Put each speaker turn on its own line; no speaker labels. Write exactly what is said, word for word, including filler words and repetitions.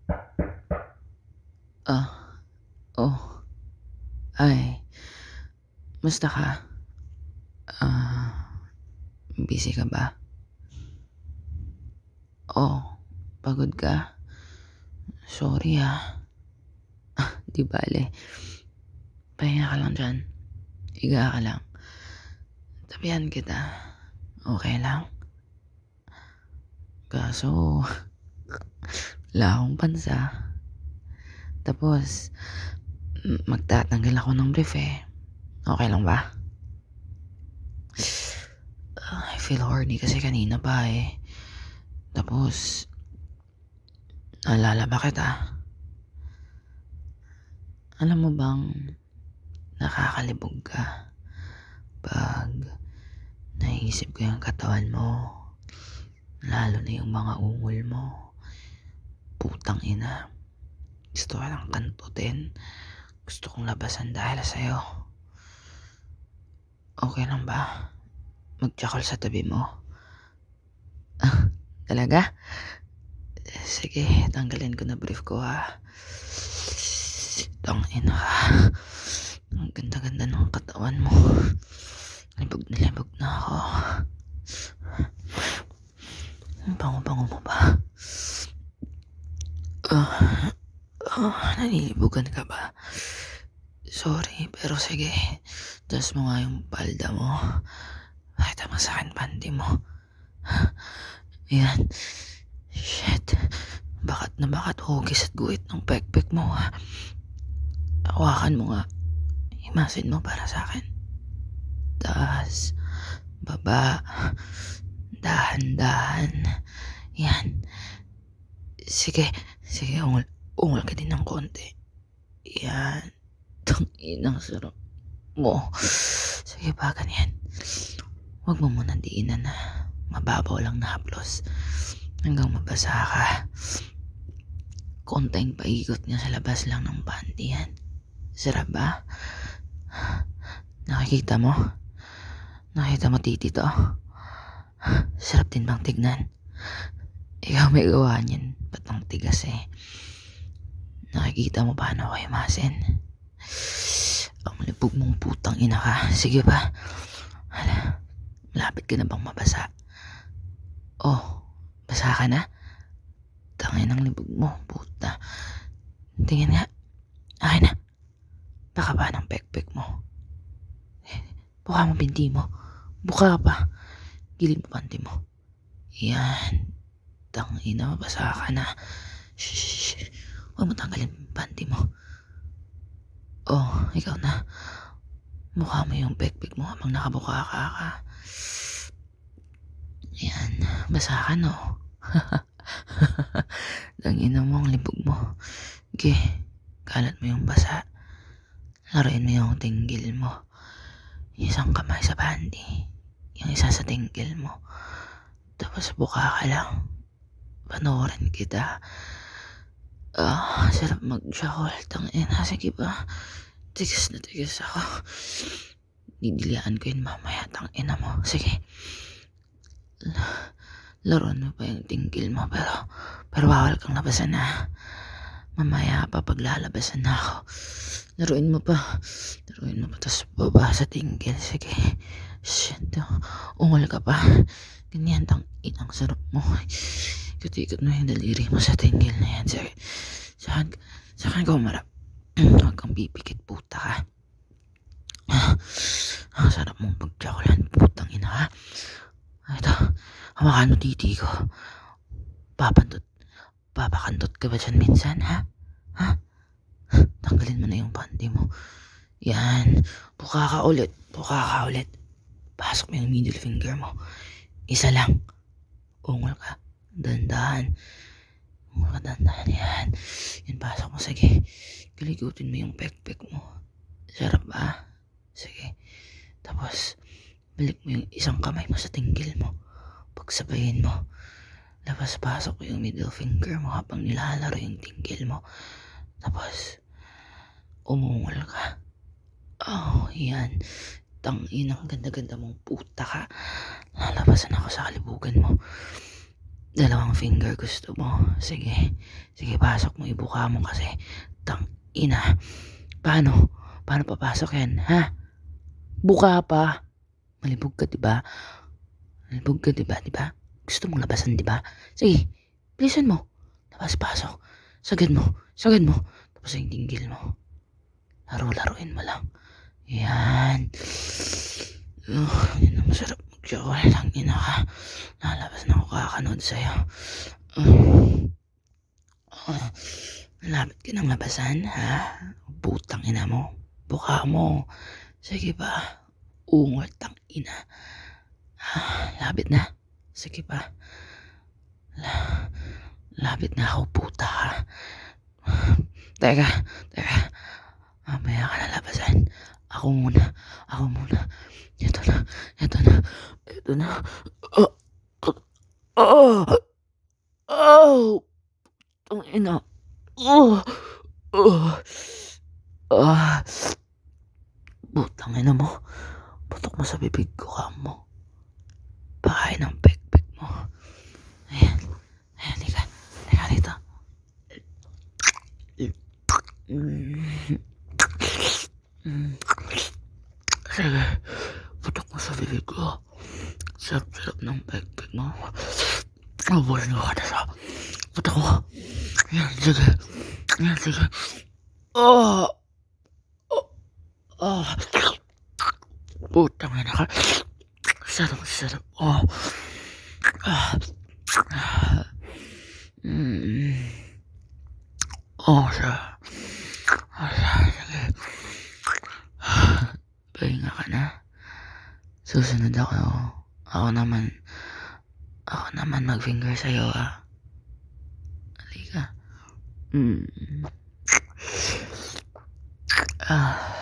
Ah, oh, ay, musta ka? Ah, busy ka ba? Oh, pagod ka? Sorry ah. Di bale, pahinga ka lang dyan. Higa ka lang. Tabihan kita. Okay lang? Kaso, wala akong pansa. Tapos, m- magtatanggal ako ng brief eh. Okay lang ba? Ah, I feel horny kasi kanina pa eh. Tapos, naalala ba kita? Alam mo bang nakakalibog ka pag naisip ko yung katawan mo, lalo na yung mga ungol mo. Putang ina, gusto ko lang kantutin. Gusto kong labasan dahil sa'yo. Okay lang ba magtsakol sa tabi mo? Talaga? Sige, tanggalin ko na brief ko ha. Tangina ka. Ang ganda-ganda ng katawan mo. Libog na libog na ako. Ang bango-bango mo ba? Ah, oh, nanilibugan ka ba? Sorry, pero sige. Das mo nga yung palda mo. Pakita mo sa akin panty mo. Ayan. Shit. Bakat na bakat hugis at guhit ng pekpek mo ha. Hawakan mo nga. Himasin mo para sa akin. Taas. Baba. Dahan-dahan. Yan. Sige. Sige, ungol. Ungol ka din ng konti. Yan. Tanginang sarap mo. Sige pa, ganyan. Huwag mo muna diinan na mababaw lang na haplos. Hanggang mabasa ka. Konting paikot nga sa labas lang ng panty yan. Sarap ba? Nakikita mo? Nakita mo titi to? Sarap din bang tignan? Ikaw may gawa niyan. Ba't ang tigas eh? Nakikita mo paano ako himasin? Ang libog mong putang ina ka. Sige pa. Hala, malapit ka na bang mabasa? Oh, basa ka na? Tangin ang libog mo, puta. Tingin nga. Akin na. Baka pa ng pekpek mo. Buka mo binti mo. Buka pa. Gilid mo panty mo. Yan. Tangina, mabasa ka na. Shhh. Huwag mo tanggalin yung panty mo. Oh, ikaw na. Mukha mo yung pekpek mo habang nakabuka ka ka. Yan. Basa ka no. Tangina mo ang libog mo. Okay. Kalat mo yung basa. Laruin mo yung tinggil mo. Isang kamay sa panty. Yung isa sa tinggil mo. Tapos buka ka lang. Panoorin kita. Ah, sarap mag-shawl. Tangina, sige ba? Tigas na tigas ako. Didilian ko yun mamaya. Tangina mo. Sige. L- Laruan mo pa yung tinggil mo. Pero, pero bawal kang labasan na. Mamaya pa paglalabasan na ako. Laruin mo pa. Laruin mo pa. Tapos baba sa tinggil. Sige. Shit. Ungol ka pa. Ganyan. Tang inang sarap mo. Ikot-ikot mo yung daliri mo sa tinggil na yan. Sige. Saan, saan ka umarap? Huwag kang pipikit, puta ka. Ang sarap mong pagtsakulan, putang ina ka. Ito, hawakan mo titi ko. Papantot, papakantot ka ba dyan minsan, ha? Ha? Tanggalin mo na yung panty mo. Yan, buka ka ulit, buka ka ulit. Pasok mo yung middle finger mo. Isa lang. Ungol ka, dandahan. Ungol ka, dandahan, yan. Yan, pasok mo, sige. Kaligutin mo yung pekpek mo. Sarap ba? Sige. Tapos, balik mo yung isang kamay mo sa tinggil mo. Pagsabayin mo. Labas-pasok yung middle finger mo habang nilalaro yung tinggil mo. Tapos, umungol ka. Oh, yan. Tangin, ang ganda-ganda mong puta ka. Lalabasan ako sa kalibugan mo. Dalawang finger gusto mo. Sige. Sige, pasok mo. Ibuka mo kasi. Tang ina. Paano? Paano papasok yan, ha? Buka pa. Malibog ka, diba? Malibog ka, diba? Diba? Gusto mong labasan, diba? Sige. Bilisan mo. Labas, pasok. Sagad mo. Sagad mo. Tapos yung tinggil mo. Laro-laruin mo lang. Yan. Uh, yan ang masarap mag-jowl. Lang ina ka. Nalabas na ako kakanood sa'yo. Uh, uh, Malapit ka ng labasan, ha? Putang ina mo. Buka mo. Sige pa. Ungot ang ina. Ha? Labit na. Sige pa. La Labit na ako, puta ka. Teka. Teka. Mamaya ka na labasan. Ako muna. Ako muna. Ito na. Ito na. Ito na. Oh. Oh. Oh. Ang ina. Oh. Oh. Ah. Putang ina mo. Putok mo sa bibig ko, kam mo. Pakain ng pek-pek mo. Ayan. Ayan, lika. Lika dito. Mm. Mm. Sige. Putok mo sa bibig ko. Sarap-sarap ng pek-pek mo. Ubus nyo ka na sa putok mo. Ayan, sige. Ayan, sige. Oh. Oh. Oh. Putang ina ka. Sarap-sarap. Oh. Ah. Mm. Oh, siya. Oh, siya. Sige. Pahinga ka na. Susunod ako. Ako naman. Ako naman mag-finger sa'yo, ah. Halika. Mm. Ah.